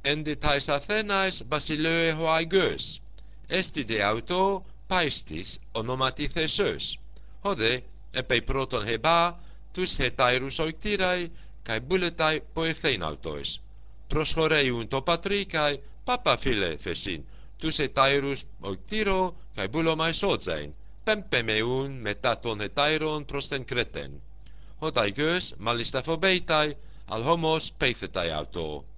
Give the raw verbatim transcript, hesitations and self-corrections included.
Endi tais Athenae basileue hoaigos, esti de auto paistis onomati Theseus. Hode, epei proton heba, τους hetairus oiktirae, kai buletai poetheinautois. Προσχωρέιουν το πατρί καί πάπα φίλε φεσίν, τους ετάιρους οκτήρο καί μπούλωμαι σότζαιν, πέμπεμεούν μετά των ετάιρων προς την Κρέτεν. Ο ταϊκός μάλιστα φοβέιται, αλ homos πέιθεται αυτό.